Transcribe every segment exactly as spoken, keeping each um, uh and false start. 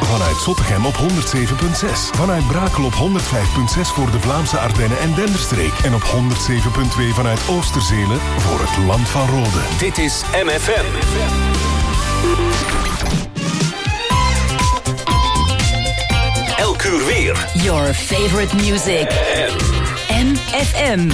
Vanuit Zottegem op honderd zeven komma zes. Vanuit Brakel op honderd vijf komma zes voor de Vlaamse Ardennen en Denderstreek. En op honderd zeven komma twee vanuit Oosterzelen voor het Land van Rode. Dit is M F M. Elk uur weer. Your favorite music. M F M.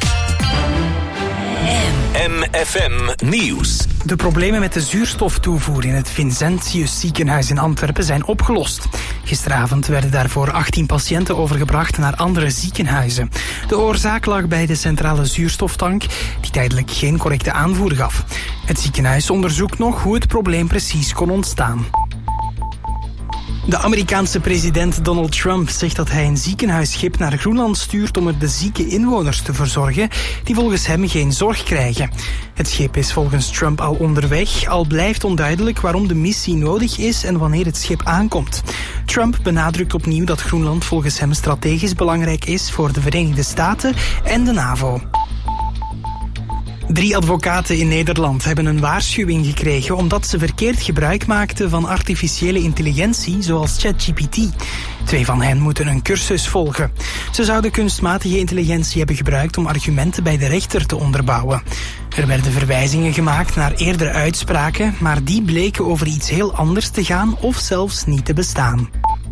M F M Nieuws. De problemen met de zuurstoftoevoer in het Vincentius ziekenhuis in Antwerpen zijn opgelost. Gisteravond werden daarvoor achttien patiënten overgebracht naar andere ziekenhuizen. De oorzaak lag bij de centrale zuurstoftank, die tijdelijk geen correcte aanvoer gaf. Het ziekenhuis onderzoekt nog hoe het probleem precies kon ontstaan. De Amerikaanse president Donald Trump zegt dat hij een ziekenhuisschip naar Groenland stuurt om er de zieke inwoners te verzorgen die volgens hem geen zorg krijgen. Het schip is volgens Trump al onderweg, al blijft onduidelijk waarom de missie nodig is en wanneer het schip aankomt. Trump benadrukt opnieuw dat Groenland volgens hem strategisch belangrijk is voor de Verenigde Staten en de NAVO. Drie advocaten in Nederland hebben een waarschuwing gekregen omdat ze verkeerd gebruik maakten van artificiële intelligentie zoals ChatGPT. Twee van hen moeten een cursus volgen. Ze zouden kunstmatige intelligentie hebben gebruikt om argumenten bij de rechter te onderbouwen. Er werden verwijzingen gemaakt naar eerdere uitspraken, maar die bleken over iets heel anders te gaan of zelfs niet te bestaan.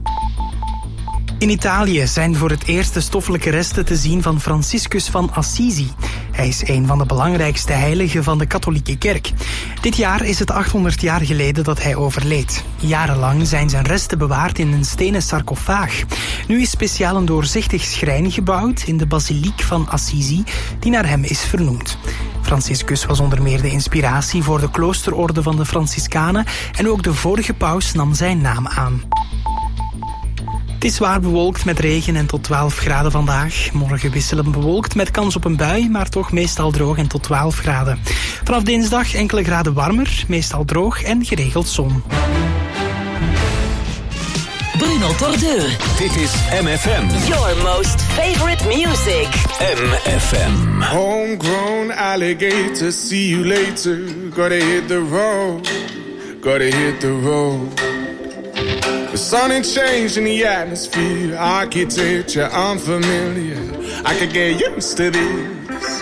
In Italië zijn voor het eerst de stoffelijke resten te zien van Franciscus van Assisi. Hij is een van de belangrijkste heiligen van de katholieke kerk. Dit jaar is het achthonderd jaar geleden dat hij overleed. Jarenlang zijn zijn resten bewaard in een stenen sarcofaag. Nu is speciaal een doorzichtig schrijn gebouwd in de basiliek van Assisi, die naar hem is vernoemd. Franciscus was onder meer de inspiratie voor de kloosterorde van de Franciscanen en ook de vorige paus nam zijn naam aan. Het is zwaar bewolkt met regen en tot twaalf graden vandaag. Morgen wisselend bewolkt met kans op een bui, maar toch meestal droog en tot twaalf graden. Vanaf dinsdag enkele graden warmer, meestal droog en geregeld zon. Bruno Tordeur. Dit is M F M. Your most favorite music. M F M. Homegrown alligator, see you later. Gotta hit the road, gotta hit the road. The sun ain't changing the atmosphere, architecture unfamiliar. I could get used to this.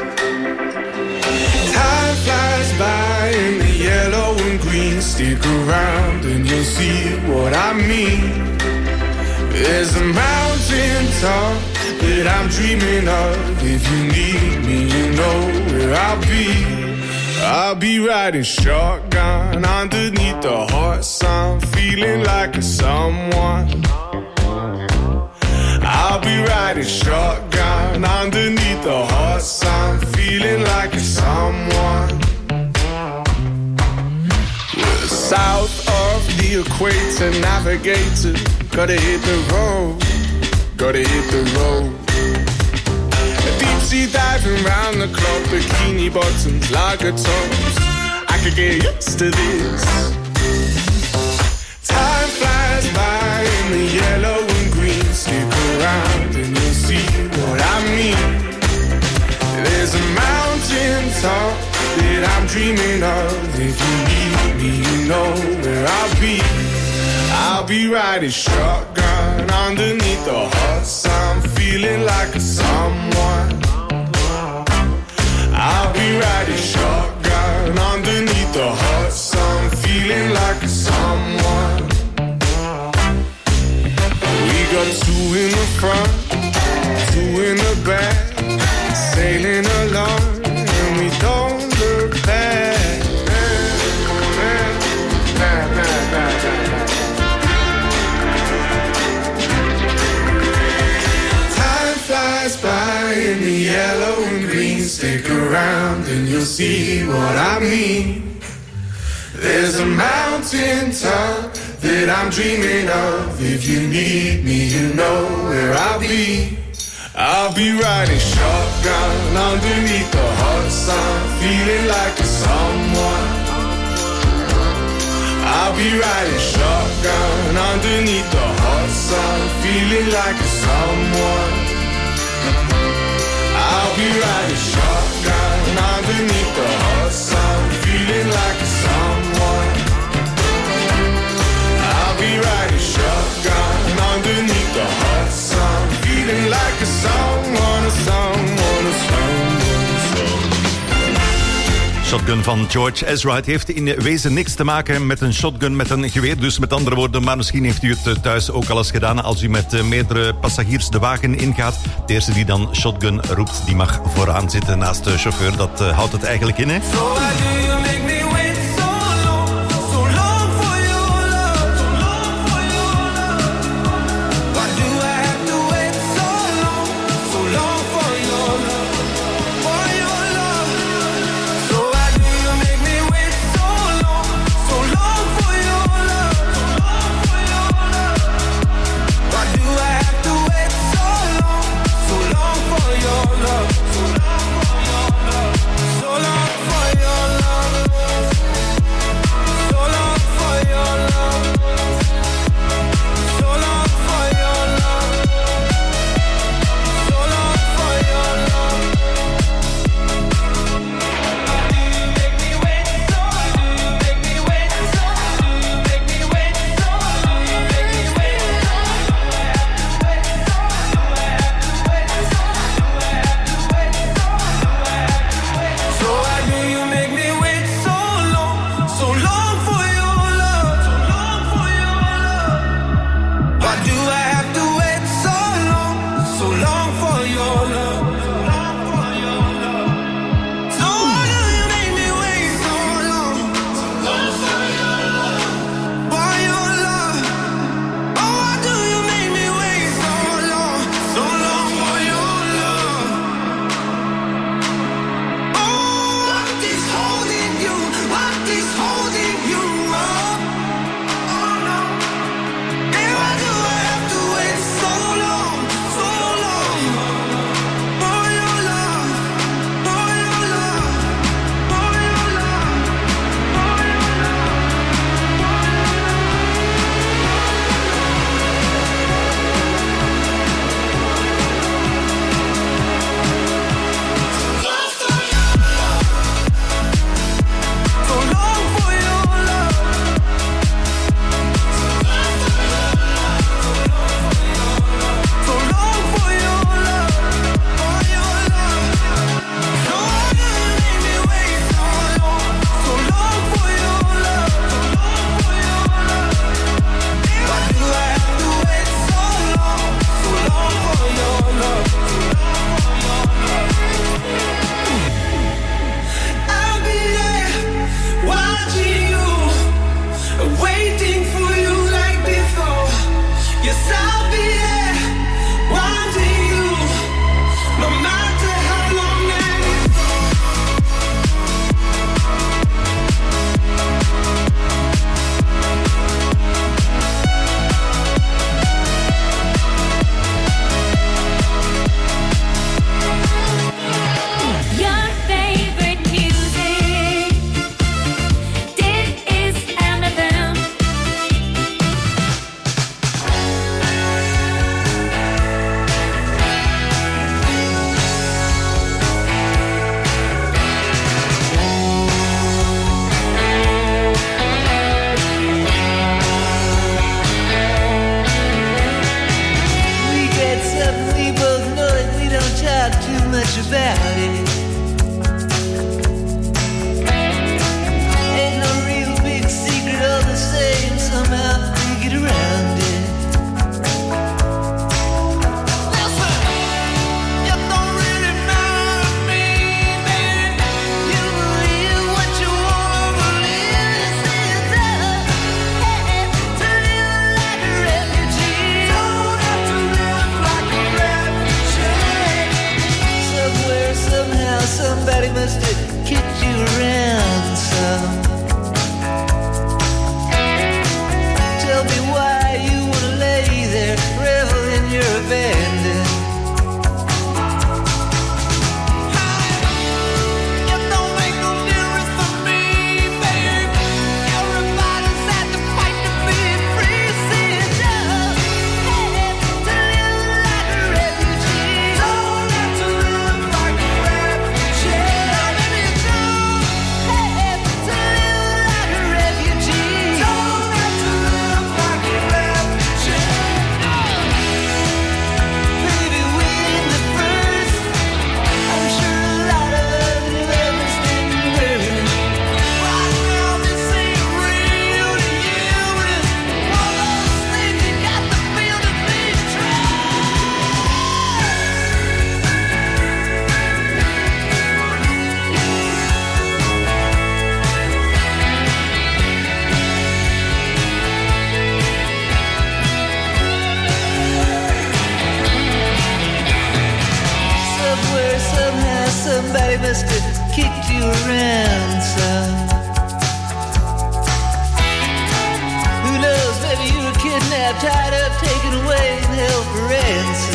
Time flies by in the yellow and green. Stick around and you'll see what I mean. There's a mountain top that I'm dreaming of. If you need me, you know where I'll be. I'll be riding shotgun underneath the hot sun, feeling like a someone. I'll be riding shotgun underneath the hot sun, feeling like a someone. We're south of the equator, navigator. Gotta hit the road, gotta hit the road. Deep sea diving round the clock, bikini bottoms, lager tops. I could get used to this. Time flies by in the yellow and green. Stick around and you'll see what I mean. There's a mountain top that I'm dreaming of. If you need me, you know where I'll be. I'll be riding shotgun underneath the hot sun, feeling like a someone. I'll be riding shotgun underneath the hot sun, feeling like a someone. We got two in the front, two in the back, sailing along, and we don't look back. Flies by in the yellow and green. Stick around and you'll see what I mean. There's a mountain top that I'm dreaming of. If you need me, you know where I'll be. I'll be riding shotgun underneath the hot sun, feeling like a someone. I'll be riding shotgun underneath the hot sun, feeling like a someone. I'll be riding shotgun underneath the hot sun, feeling like a someone. I'll be riding shotgun. Shotgun van George Ezra. Het heeft in wezen niks te maken met een shotgun, met een geweer. Dus met andere woorden, maar misschien heeft u het thuis ook al eens gedaan. Als u met meerdere passagiers de wagen ingaat. De eerste die dan shotgun roept, die mag vooraan zitten naast de chauffeur. Dat uh, houdt het eigenlijk in, hè? Somewhere, somewhere you a ransom. Who knows, maybe you were kidnapped, tied up, taken away, and held for ransom.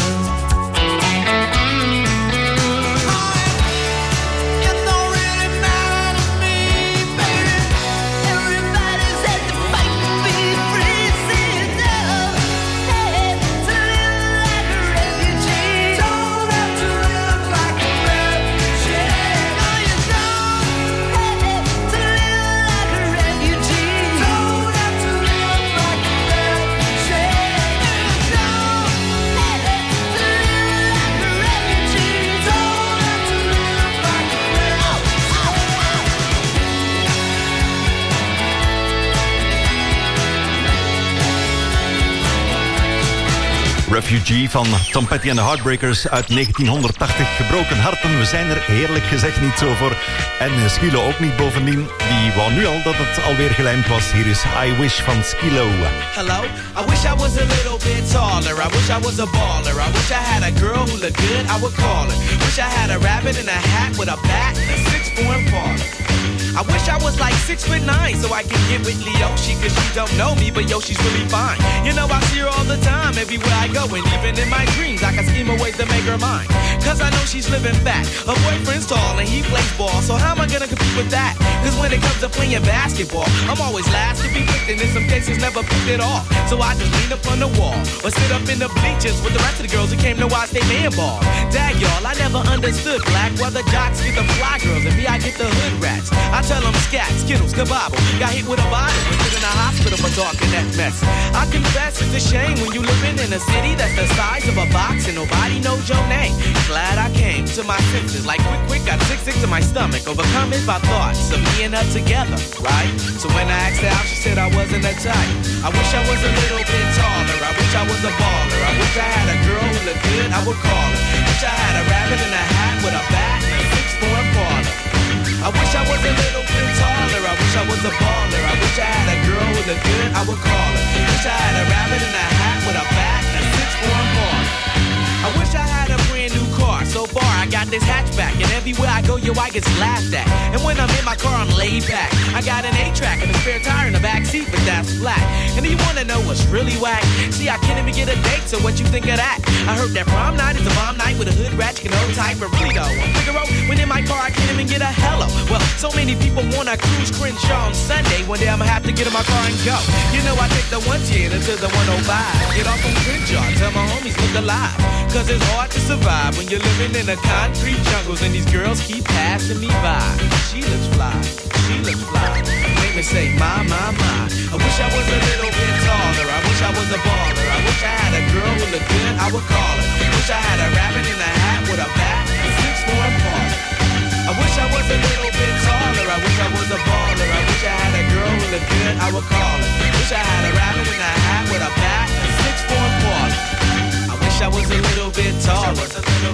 Refugee van Tom Petty en de Heartbreakers uit negentienhonderdtachtig. Gebroken harten, we zijn er eerlijk gezegd niet zo voor. En Skilo ook niet bovendien. Die wou nu al dat het alweer gelijmd was. Hier is I Wish van Skilo. Hello, I wish I was a little bit taller. I wish I was a baller. I wish I had a girl who looked good, I would call her. Wish I had a rabbit in a hat with a bat and a six-form parlor. I wish I was like six foot nine so I could get with Leoshi, cause she don't know me, but yo, she's really fine. You know, I see her all the time, everywhere I go, and even in my dreams, I can scheme a ways to make her mine. Cause I know she's living fat, her boyfriend's tall and he plays ball, so how am I gonna compete with that? Cause when it comes to playing basketball, I'm always last to be picked, and in some cases never picked at all. So I just lean up on the wall, or sit up in the bleachers with the rest of the girls who came to watch they man ball. Dag y'all, I never understood black, why the jocks get the fly girls, and me I get the hood rats. I tell them scat, skittles, kabobble. Got hit with a bottle, was put in a hospital for talking that mess. I confess it's a shame when you living in a city that's the size of a box and nobody knows your name. Glad I came to my senses, like quick, quick, got sick, sick to my stomach. Overcome it by thoughts of me and her together, right? So when I asked her out, she said I wasn't that type. I wish I was a little bit taller. I wish I was a baller. I wish I had a girl who looked good, I would call her. Wish I had a rabbit in a hat with a bat and a six-form parlor. I wish I was a little bit taller. I wish I was a baller. I wish I had a girl who looked good, I would call her. Wish I had a rabbit in a hat with a bat and a six-form parlor. I wish I had a brand new car. So far, I got this hatchback, and everywhere I go, yo, I get laughed at. And when I'm in my car, I'm laid back. I got an eight-track and a spare tire in the back seat, but that's flat. And do you wanna know what's really whack? See, I can't even get a date, so what you think of that? I heard that prom night is a bomb night with a hood rat, you can hold tight, but really though, on Figaro, when in my car, I can't even get a hello. Well, so many people wanna cruise Crenshaw on Sunday. One day I'ma have to get in my car and go. You know, I take the one ten to the one oh five. Get off on Crenshaw, tell my homies look alive. Cause it's hard to survive when you're living in the concrete jungles and these girls keep passing me by. She looks fly, she looks fly. Make me say, my, my, my. I wish I was a little bit taller. I wish I was a baller. I wish I had a girl who looked good, I would call her. Wish I had a rabbit in a hat with a bat and a six-form parlor. I wish I was a little bit taller. I wish I was a baller. I wish I had a girl who looked good, I would call her. Wish I had a rabbit in a hat with a bat and a six-form parlor. I wish I was a little bit taller.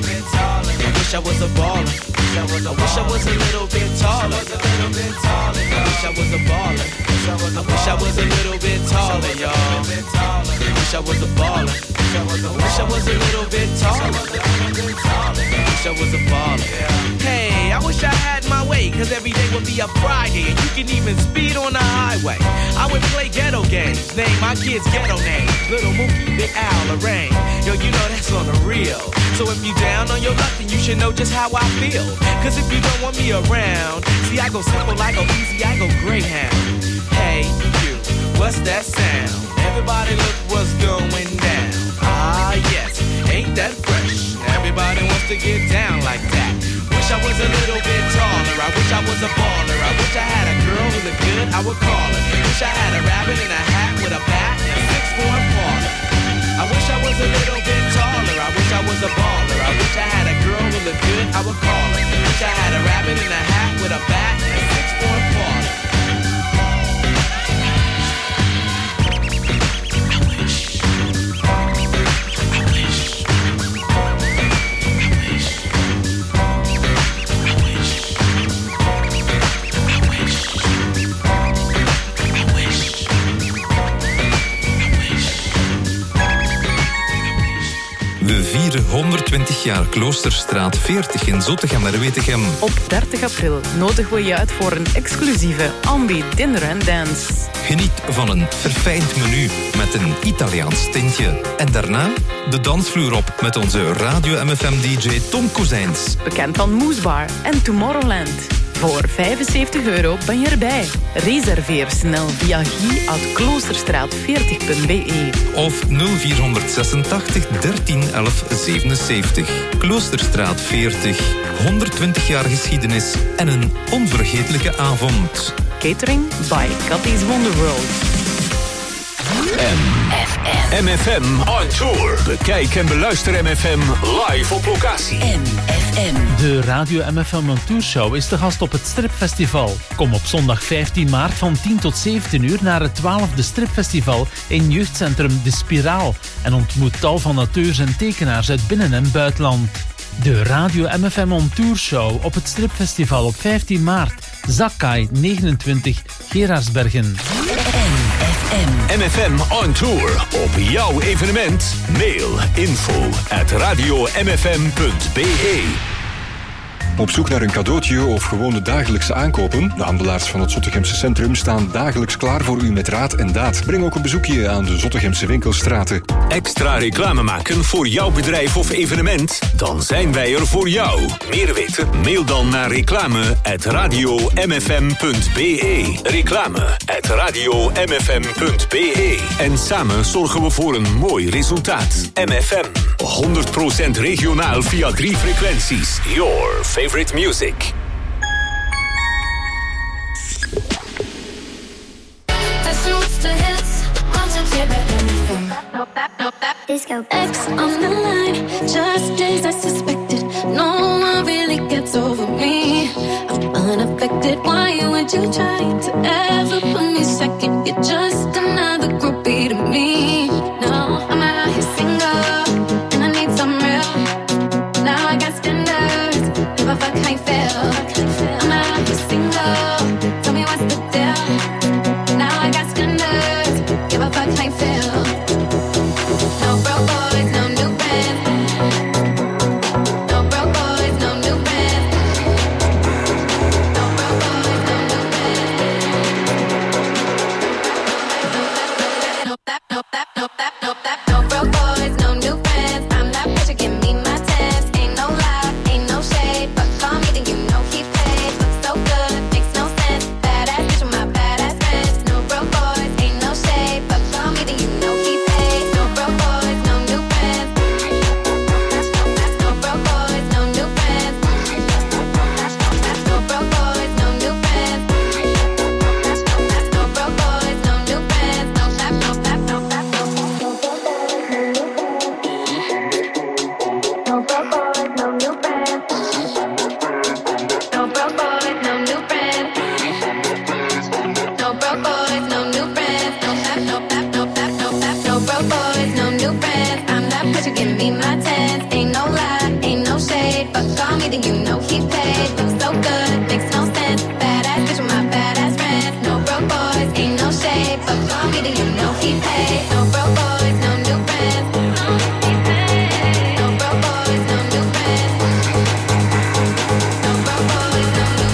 I wish I was a baller. I wish I was a little bit taller. I wish I was a baller. I wish I was a little bit taller, y'all. I wish I was a baller. I wish I was a little bit taller. I wish I was a baller. Hey, I wish I had my way, cause every day would be a Friday, and you can even speed on the highway. I would play ghetto games, name my kids ghetto names. Little Mookie, Big Al, Lorraine. Yo, you know that's on the real. So if you down on your luck, then you should know just how I feel. Cause if you don't want me around, see I go simple, I go easy, I go Greyhound. Hey, you, what's that sound? Everybody look what's going down. Ah, yes, ain't that fresh? Everybody wants to get down like that. Wish I was a little bit taller. I wish I was a baller. I wish I had a girl who looked good, I would call her. Wish I had a rabbit in a hat with a bat and a six-form parlor. I wish I was a little bit taller. I wish I was a baller. I wish I had a girl who looked good, I would call her. Wish I had a rabbit in a hat with a bat and a six-form parlor. vieren honderdtwintig jaar Kloosterstraat veertig in Zottegem-Merwetegem. Op dertig april nodigen we je uit voor een exclusieve Ambi Dinner and Dance. Geniet van een verfijnd menu met een Italiaans tintje. En daarna de dansvloer op met onze Radio M F M-D J Tom Kozijns. Bekend van Moesbar en Tomorrowland. Voor vijfenzeventig euro ben je erbij. Reserveer snel via guy at kloosterstraat veertig punt b e. Of nul vier zesentachtig dertien elf zevenenzeventig. Kloosterstraat veertig. honderdtwintig jaar geschiedenis en een onvergetelijke avond. Catering by Cathy's Wonderworld. M F M. M F M on tour. Bekijk en beluister M F M live op locatie. M F M. De Radio M F M on Tour Show is de gast op het Stripfestival. Kom op zondag vijftien maart van tien tot zeventien uur naar het twaalfde Stripfestival in jeugdcentrum De Spiraal. En ontmoet tal van auteurs en tekenaars uit binnen- en buitenland. De Radio M F M on Tour Show op het Stripfestival op vijftien maart. Zakkai negenentwintig, Gerardsbergen. M F M on tour. Op jouw evenement. Mail info at radio m f m punt b e. Op zoek naar een cadeautje of gewoon de dagelijkse aankopen? De handelaars van het Zottegemse centrum staan dagelijks klaar voor u met raad en daad. Breng ook een bezoekje aan de Zottegemse winkelstraten. Extra reclame maken voor jouw bedrijf of evenement? Dan zijn wij er voor jou. Meer weten? Mail dan naar reclame at radio m f m punt b e. Reclame at radio m f m punt b e. En samen zorgen we voor een mooi resultaat. M F M. honderd procent regionaal via drie frequenties. Your favorite music. Disco X on the line, just as I suspected. No one really gets over me. I'm unaffected. Why would you try to ever put me second? You're just another groupie to me. No, I'm out here single, and I need some real. Now I got standards, give a fuck how you feel. I'm out here single, tell me what's the deal. Now I got standards, give a fuck how you feel. No broke boys, no new friends. No broke boys, no new friends. No broke boys, no new friends. No that, no that, no that, no that. No broke boys, no new friends. I'm that bitch, you give me my tens. Ain't no lie, ain't no shade, but call me, then you know he paid. Looks so good, makes no sense. Badass bitch with my badass friends. No broke boys, ain't no shade, but call me, then you know he paid. No broke boys, no new friends. No broke boys, no new friends. No broke boys, no new friends. No broke boys, no new friends. No tap, no tap, no tap, no tap. No broke boys, no new friends. No broke boys, no new friends. No broke boys, no new friends. No tap, no tap, no tap, no tap. No broke boys, no new friends. I'm that bitch, you give me my tens. Ain't no lie, ain't no shade, but call me, then you know he paid. Looks so good, makes no sense. Badass bitch with my badass friends. No broke boys, ain't no shade, but call me, then you know he paid. No broke boys, no new friends. No broke boys, no new friends. No broke boys, no new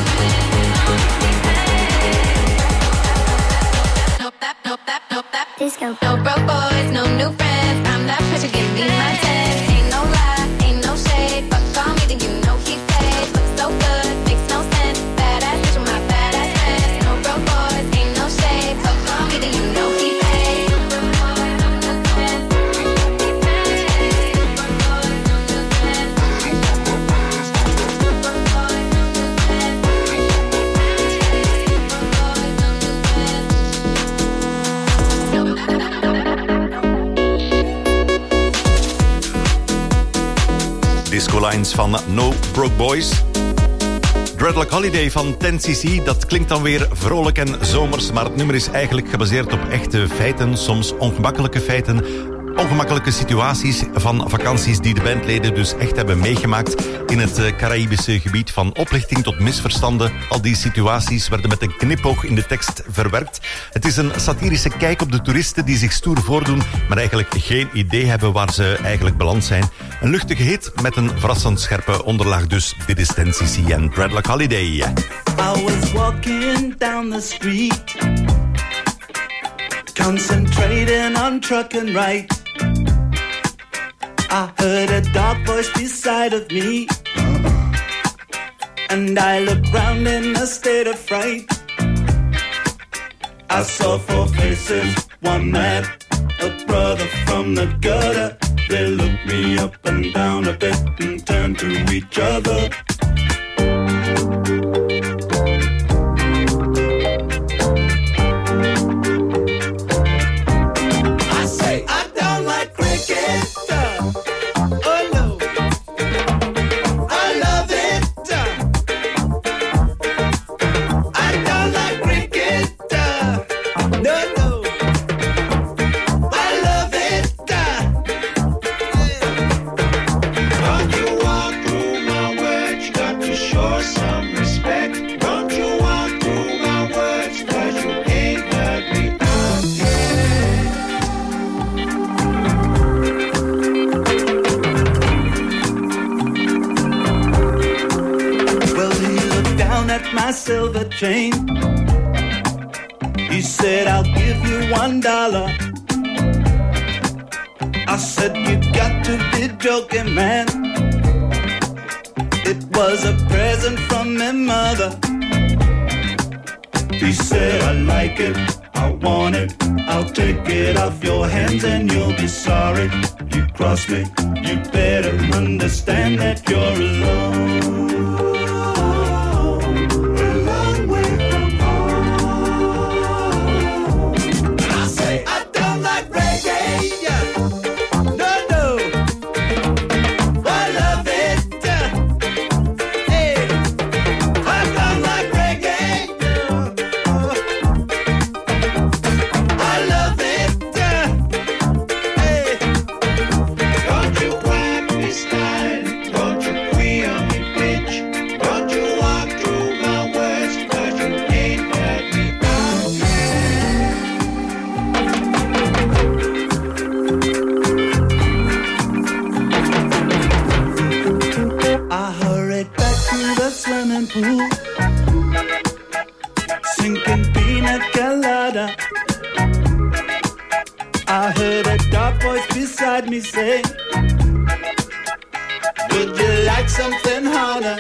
friends. No tap, no tap, no tap. Disco. No broke boys, no new friends. I'm that bitch, you give me my tens. Ain't no lie, ain't no shade, but call me, then you know he paid. Looks so good, makes no sense. Badass bitch with my badass friends. No broke boys, ain't no shade, but call me, then you know he paid. No broke boys, no new friends. No broke boys, no new friends. No broke boys, no new friends. No broke boys, no new Disco Lines van No Broke Boys. Dreadlock Holiday van ten C C, dat klinkt dan weer vrolijk en zomers, maar het nummer is eigenlijk gebaseerd op echte feiten, soms ongemakkelijke feiten. ongemakkelijke situaties van vakanties die de bandleden dus echt hebben meegemaakt in het uh, Caraïbische gebied. Van oplichting tot misverstanden. Al die situaties werden met een knipoog in de tekst verwerkt. Het is een satirische kijk op de toeristen die zich stoer voordoen, maar eigenlijk geen idee hebben waar ze eigenlijk beland zijn. Een luchtige hit met een verrassend scherpe onderlaag dus. Dit is ten C C en Dreadlock Holiday. I was walking down the street, concentrating on truck and right. I heard a dark voice beside of me, and I looked round in a state of fright. I saw four faces, one man, a brother from the gutter. They looked me up and down a bit and turned to each other. Silver chain. He said, I'll give you one dollar. I said, you got to be joking, man. It was a present from my mother. He said, I like it, I want it, I'll take it off your hands and you'll be sorry. You cross me, you better understand that you're alone. Me say, would you like something harder?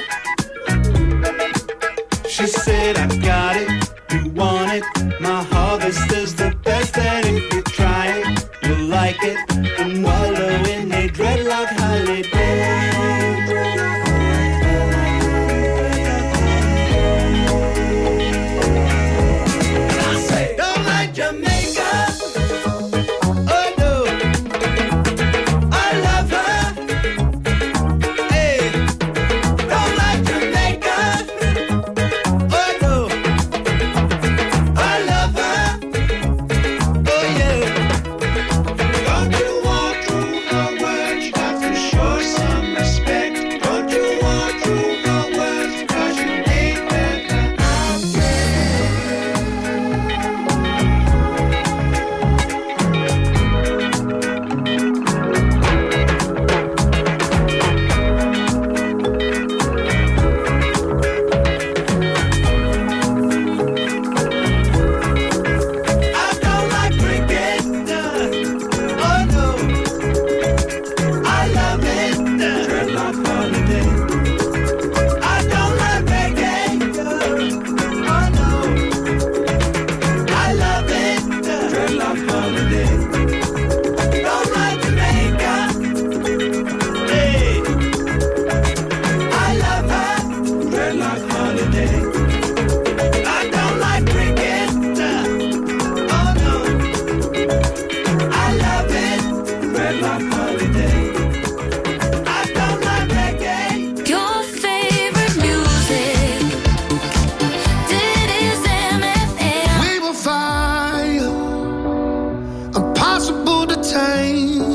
She said, I got it, you want it, my harvest is the best, and if you try it, you'll like it, and wallow in a dreadlock holiday. Impossible to tame.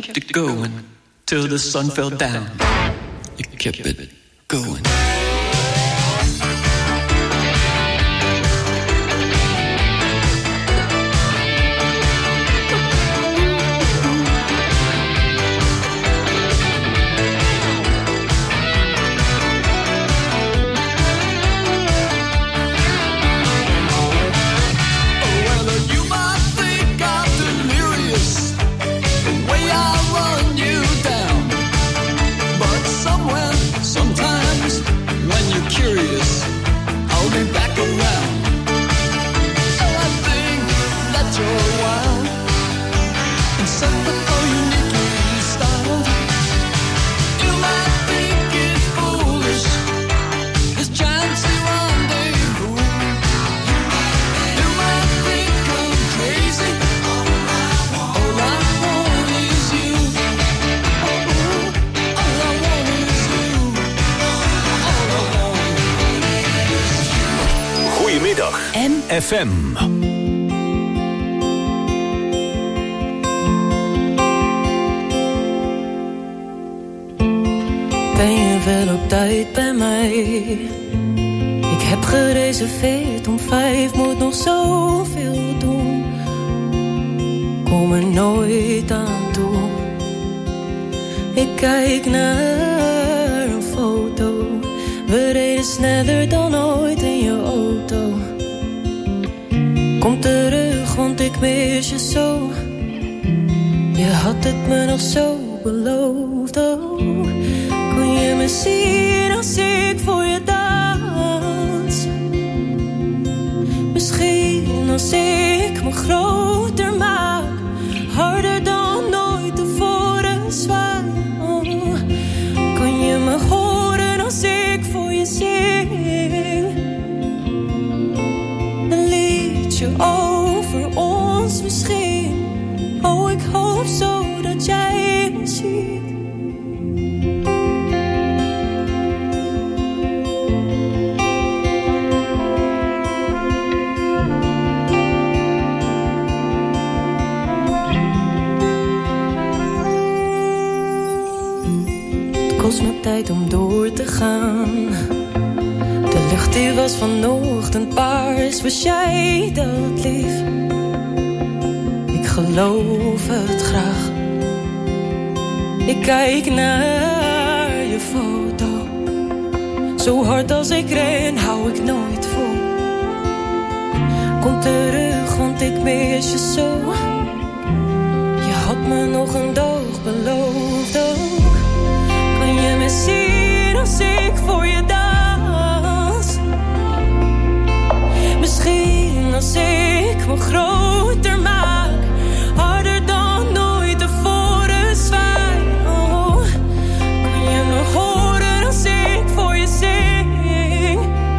kept it going till the sun fell down. You kept it going. F M. Ben je wel op tijd bij mij? Ik heb gereserveerd om vijf, moet nog zoveel doen. Kom er nooit aan toe. Ik kijk naar een foto. We reden sneller dan ooit in je auto. Kom terug, want ik mis je zo. Je had het me nog zo beloofd, oh. Kon je me zien als ik voor je dans? Misschien als ik me groter maak, harder dan ooit tevoren zwaai, oh. Kon je me horen als ik voor je zing? Een liedje over ons misschien. Oh, ik hoop zo dat jij me ziet. Het kost me tijd om door te gaan. De lucht die was vanochtend paars. Was jij dat lief? Ik geloof het graag. Ik kijk naar je foto. Zo hard als ik ren, hou ik nooit vol. Kom terug, want ik mis je zo. Je had me nog een dag beloofd ook. Kan je me zien als ik voor je dans? Misschien als ik me groter maak, harder dan ooit tevoren zwaai, oh. Kan je me horen als ik voor je zing?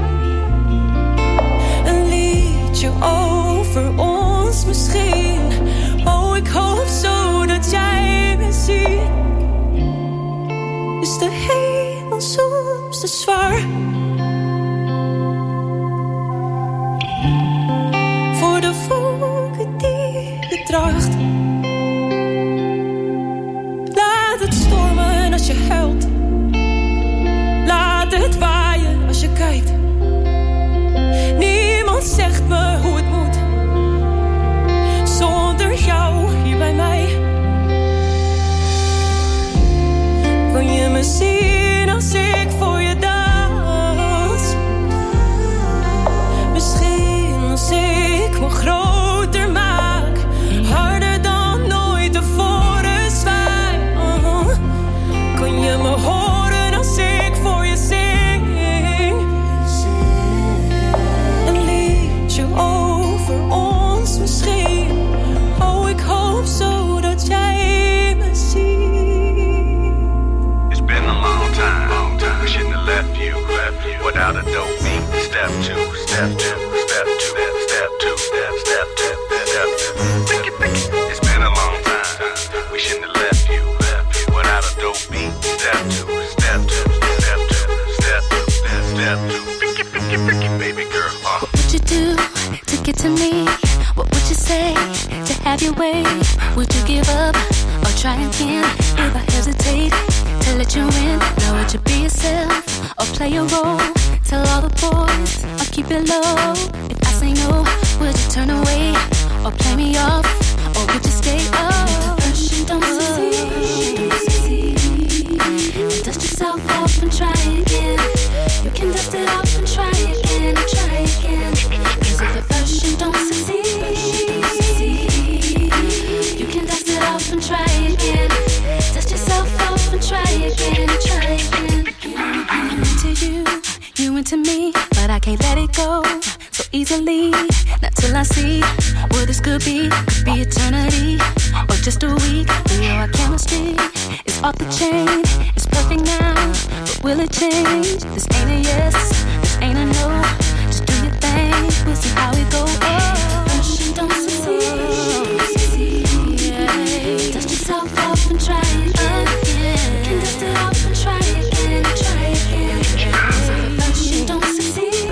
Een liedje over ons misschien. Oh, ik hoop zo dat jij me ziet. Is de hemel soms te zwaar? Voor de wolken die je draagt. Laat het stormen als je huilt. Laat het waaien als je kijkt. Niemand zegt me hoe het moet. Zonder jou hier bij mij. Kan je me zien als ik voor je dans? Misschien als ik me groter maak, harder dan ooit tevoren zwaai, oh. Kan je me horen als ik voor je zing? Een liedje over ons misschien. Oh, ik hoop zo dat jij me ziet. It's been a long Would you be yourself or play a role? Tell all the boys I'll keep it low. If I say no, would you turn away or play me off? Or would you stay up? First you don't succeed, then dust yourself off and try again. You can dust it off and try again, and try again. Cause if at first you don't succeed, you can dust it off and try again. Dust yourself off and try again, and try again. I'm into you, you into me, but I can't let it go so easily. Not till I see what this could be. Could be eternity or just a week. We know our chemistry is off the chain. It's perfect now, but will it change? This ain't a yes, this ain't a no. Just do your thing, we'll see how it goes. Oh, first you don't succeed, yeah. Dust yourself off and try again. You can dust it off and try again, try again. Cause if at first you don't succeed,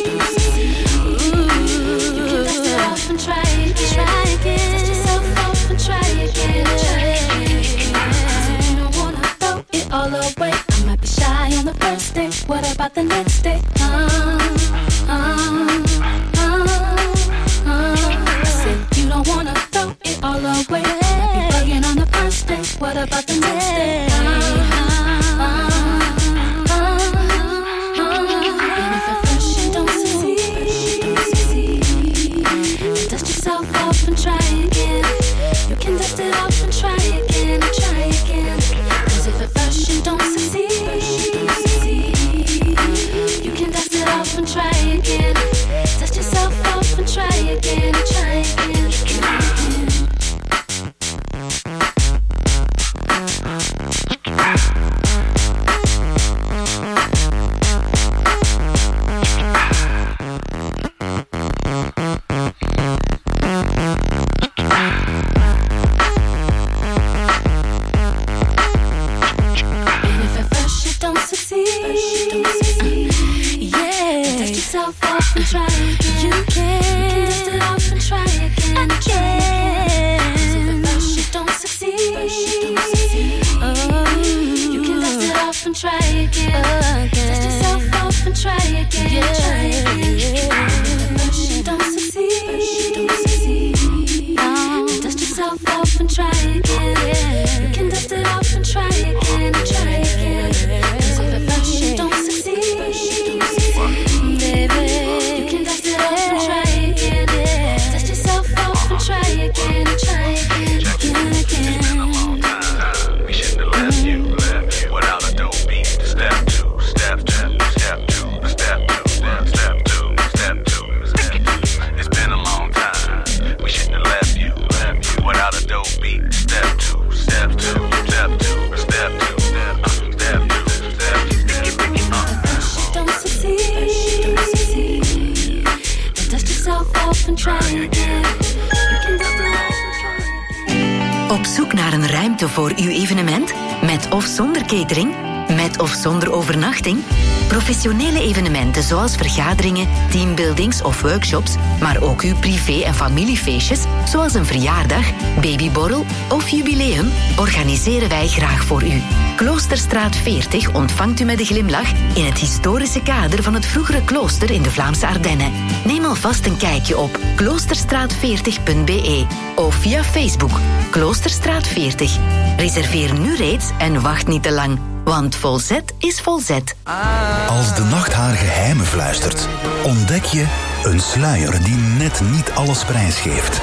you can dust it off and try again, try again. Dust yourself off and try again, try again. You don't wanna throw it all away. I might be shy on the first day. What about the next day? Uh, uh, uh, uh. I said you don't wanna throw it all away. Might be bugging on the first day. What about the next day? Uh, uh, uh, uh. And if at first you don't succeed, then dust yourself off and try again. You can dust it off and try again, try again. Cause if at first you don't succeed, you can dust it off and try again. Dust yourself off and try again, try again. Op zoek naar een ruimte voor uw evenement? Met of zonder catering? Met of zonder overnachting? Professionele evenementen zoals vergaderingen, teambuildings of workshops, maar ook uw privé- en familiefeestjes, zoals een verjaardag, babyborrel of jubileum, organiseren wij graag voor u. Kloosterstraat veertig ontvangt u met een glimlach in het historische kader van het vroegere klooster in de Vlaamse Ardennen. Neem alvast een kijkje op kloosterstraat veertig punt b e of via Facebook Kloosterstraat veertig. Reserveer nu reeds en wacht niet te lang, want Volzet is Volzet. Als de nacht haar geheimen fluistert, ontdek je een sluier die net niet alles prijsgeeft.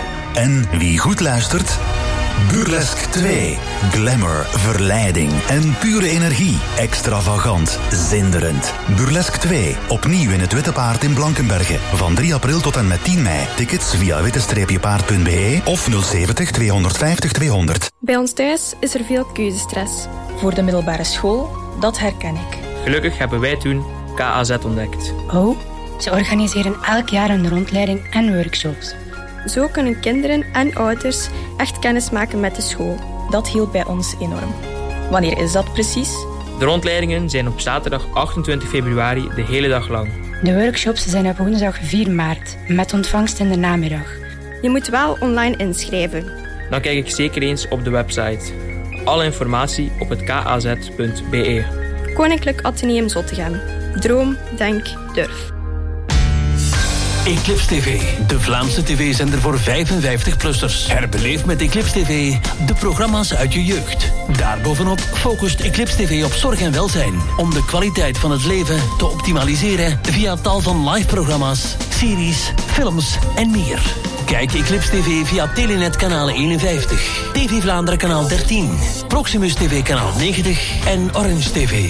En wie goed luistert, Burlesque twee. Glamour, verleiding en pure energie. Extravagant, zinderend. Burlesque twee. Opnieuw in het Witte Paard in Blankenberge. Van drie april tot en met tien mei. Tickets via witte paard punt b e of nul zeventig tweehonderdvijftig tweehonderd. Bij ons thuis is er veel keuzestress. Voor de middelbare school, dat herken ik. Gelukkig hebben wij toen K A Z ontdekt. Oh, ze organiseren elk jaar een rondleiding en workshops. Zo kunnen kinderen en ouders echt kennis maken met de school. Dat hielp bij ons enorm. Wanneer is dat precies? De rondleidingen zijn op zaterdag achtentwintig februari de hele dag lang. De workshops zijn op woensdag vier maart, met ontvangst in de namiddag. Je moet wel online inschrijven. Dan kijk ik zeker eens op de website. Alle informatie op het k a z punt b e. Koninklijk Atheneum Zottegem. Droom, denk, durf. Eclipse T V, de Vlaamse tv-zender voor vijfenvijftig-plussers. Herbeleef met Eclipse T V de programma's uit je jeugd. Daarbovenop focust Eclipse T V op zorg en welzijn, om de kwaliteit van het leven te optimaliseren via tal van live-programma's, series, films en meer. Kijk Eclipse T V via Telenet kanaal eenenvijftig, T V Vlaanderen kanaal dertien, Proximus T V kanaal negentig en Orange T V.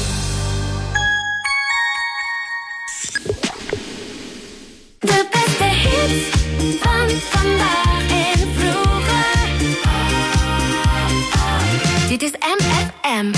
De beste hits van vandaag en vroeger. Dit is M F M.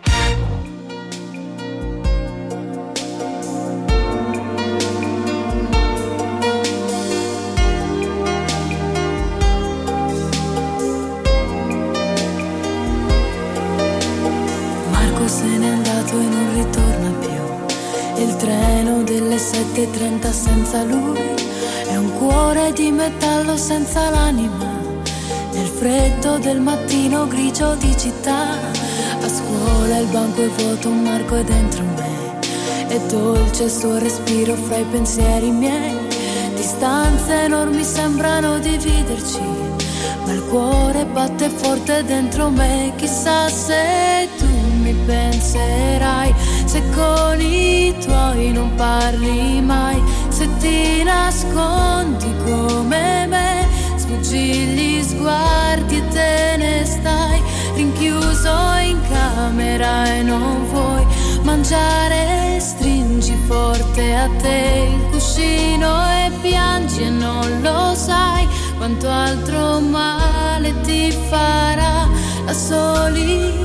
Marco se n'è andato e non ritorna più. Il treno delle sette e trenta senza lui è un cuore di metallo senza l'anima. Nel freddo del mattino grigio di città, a scuola il banco è vuoto, Marco è dentro me. È dolce il suo respiro fra i pensieri miei. Distanze enormi sembrano dividerci, ma il cuore batte forte dentro me. Chissà se tu mi penserai, se con i tuoi non parli mai, se ti nascondi come me, sfuggi gli sguardi e te ne stai rinchiuso in camera e non vuoi mangiare, stringi forte a te il cuscino e piangi e non lo sai quanto altro male ti farà la solitudine.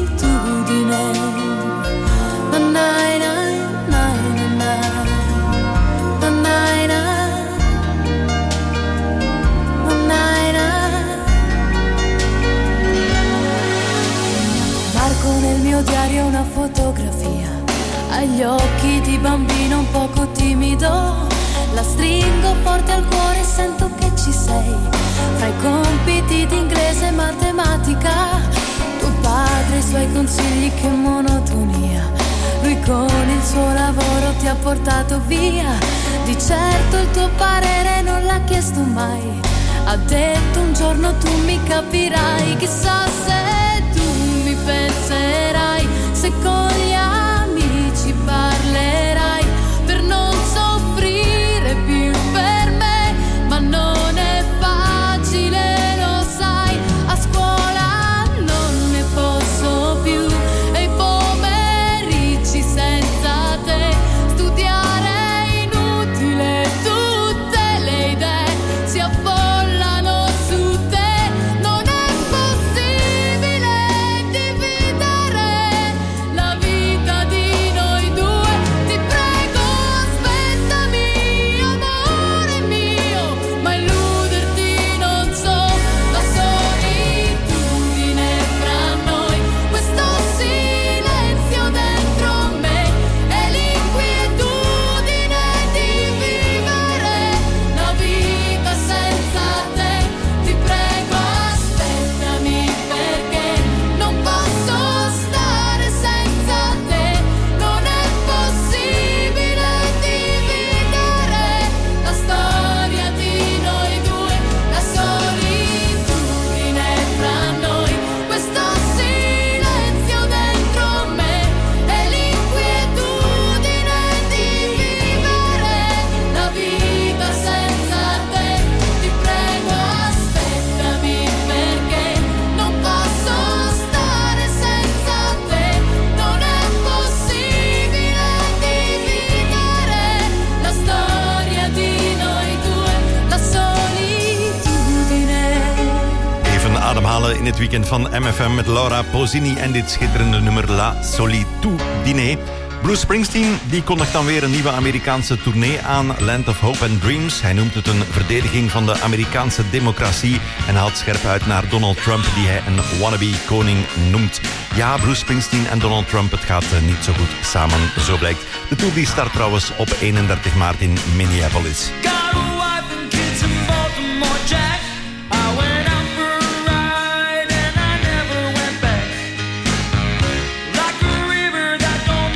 Nanai, nai, nai, nanai. Nanai, nai. Nanai, nai. Marco nel mio diario una fotografia, agli occhi di bambino un poco timido. La stringo forte al cuore e sento che ci sei, fra i compiti di inglese e matematica. Tuo padre, i suoi consigli, che monotonia. Lui con il suo lavoro ti ha portato via. Di certo il tuo parere non l'ha chiesto mai. Ha detto un giorno tu mi capirai. Chissà se tu mi penserai, se con gli amici parlerai per non soffrire più per me. Ma non è facile, lo sai, a scuola non ne posso più. E i pomeriggi senza te, studiare è inutile, tutte le idee si affollano su te. Non è possibile dividere la vita di noi due. Ti prego aspettami, amore mio, ma illuderti non so. La solitudine fra noi, questo silenzio dentro me e l'inquietudine di vivere la vita senza te. Ti prego aspettami perché non posso stare senza te. Non è possibile dividere la storia di noi due. La solitudine fra noi, questo silenzio dentro me e l'inquietudine di vivere la vita senza te. Ti prego aspettami perché non posso stare senza te. Non è possibile dividere la storia di noi due. La solitudine. Even ademhalen in het weekend van M F M met Laura Pausini en dit schitterende nummer La Solitudine. Bruce Springsteen die kondigt dan weer een nieuwe Amerikaanse tournee aan, Land of Hope and Dreams. Hij noemt het een verdediging van de Amerikaanse democratie en haalt scherp uit naar Donald Trump, die hij een wannabe-koning noemt. Ja, Bruce Springsteen en Donald Trump, het gaat eh, niet zo goed samen, zo blijkt. De tour die start trouwens op eenendertig maart in Minneapolis. Got a wife and kids in Baltimore, Jack. I went out for a ride and I never went back. Like a river that don't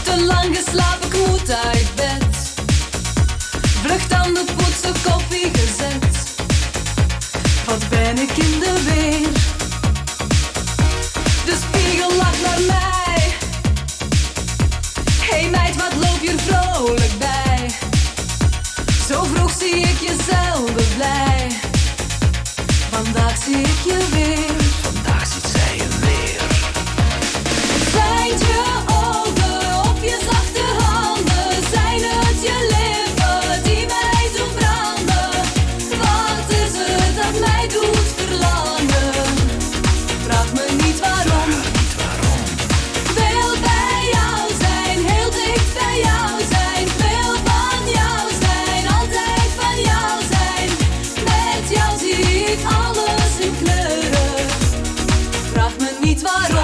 te lang geslapen, ik moet uit bed. Vlucht aan de poetsen, koffie gezet. Wat ben ik in de weer? De spiegel lacht naar mij. Hey meid, wat loop je er vrolijk bij? Zo vroeg zie ik je zelden blij. Vandaag zie ik je weer. Vandaag ziet zij je weer. Zijn het je ogen of je zachte handen? Zijn het je lippen die mij doen branden? Wat is het dat mij doet verlangen? Vraag me niet waarom. Wil bij jou zijn, heel dicht bij jou zijn. Wil van jou zijn, altijd van jou zijn. Met jou zie ik alles in kleuren. Vraag me niet waarom.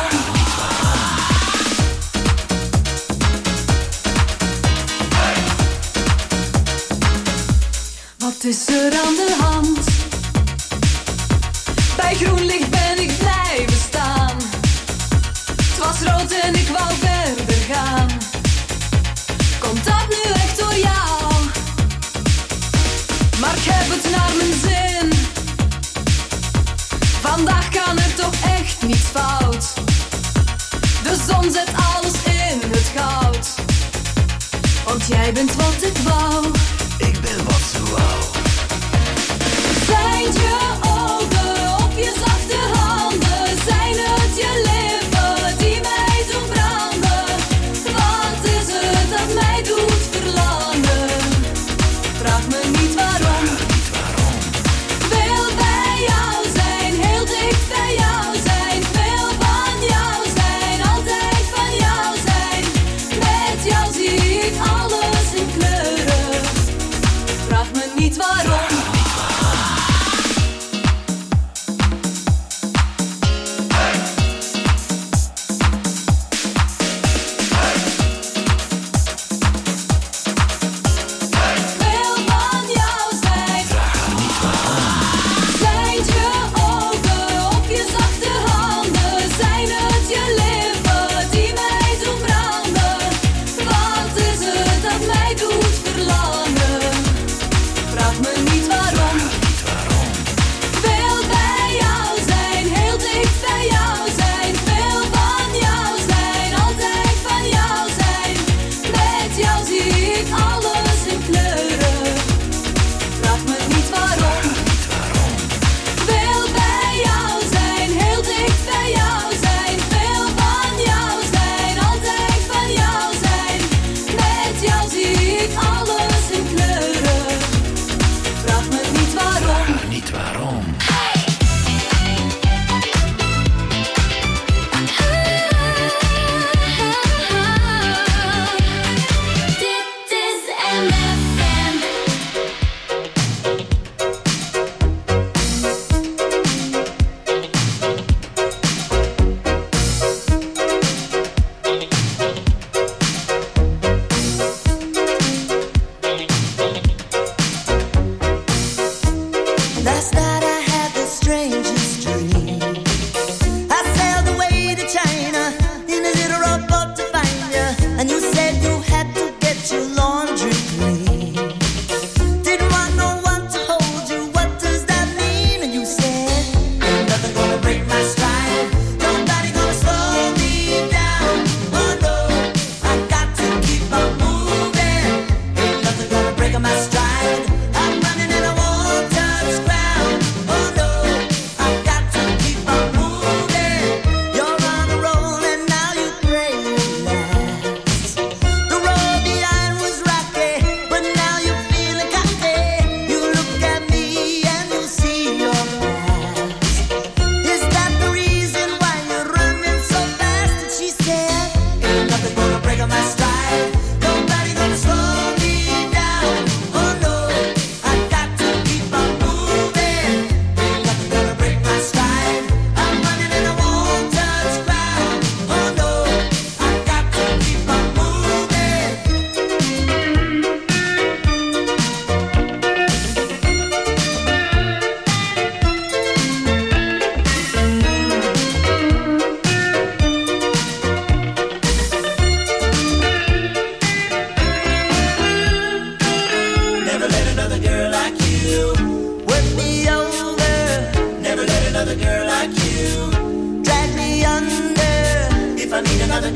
Wat is er aan de hand? Bij groen licht ben ik blijven staan. Het was rood en ik wou verder gaan. Komt dat nu echt door jou? Maar ik heb het naar mijn zin. Vandaag kan er toch echt niets fout. De zon zet alles in het goud. Want jij bent wat ik wou. Ik ben wat ze wou. Zijn het je ogen of je zachte handen? Zijn het je lippen die mij doen branden? Wat is het dat mij doet verlangen? Vraag me niet waarom. Wil bij jou zijn, heel dicht bij jou zijn. Wil van jou zijn, altijd van jou zijn. Met jou zie ik alles in kleuren.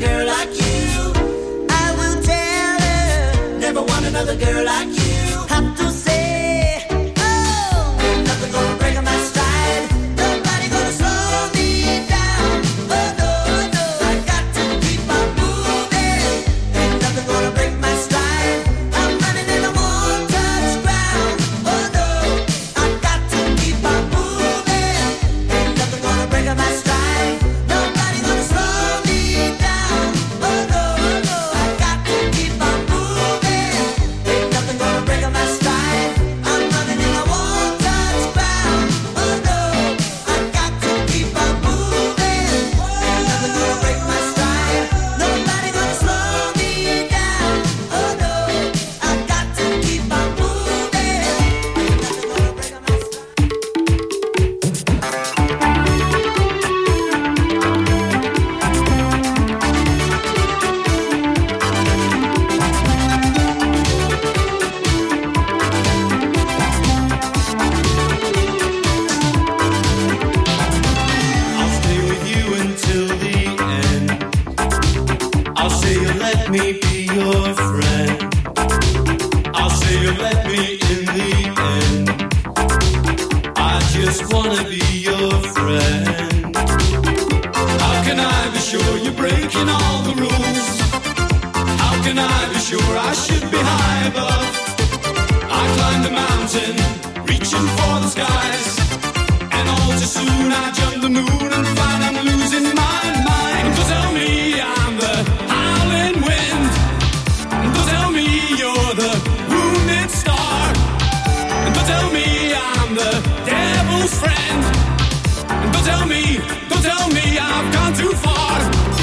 girl like you. I will tell her, never want another girl like you. Have to say, oh, nothing gonna break my stride. Nobody gonna slow me down. Oh no, no, I got to keep on moving. Ain't nothing gonna break my stride. I'm running and I won't touch ground. Oh no, I got to keep on moving. Ain't nothing gonna break my stride. Nobody gonna slow me down. Oh no, no, I got to keep on moving. Ain't nothing gonna break my stride. I'm running and I won't touch ground. Oh no, I got to keep on moving. Ain't nothing gonna break my stride. Nobody gonna slow me down. Oh no, I got to keep on moving. Ain't nothing gonna break my I'll stay with you until the end. I'll say you let me be your friend. I'll say you let me in the end. I just wanna be your friend. How can I be sure you're breaking all the rules? How can I be sure I should be high above? I climbed a mountain, reaching for the skies. And all too soon I jump the moon and find I'm losing my mind. Don't tell me I'm the howling wind. Don't tell me you're the wounded star. Don't tell me I'm the devil's friend. Don't tell me, don't tell me I've gone too far.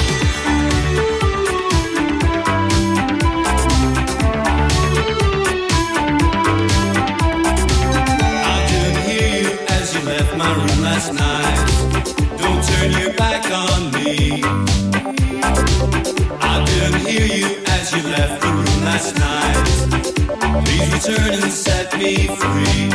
I didn't hear you as you left my room last night. Don't turn your back on me. I didn't hear you as you left the room last night. Please return and set me free.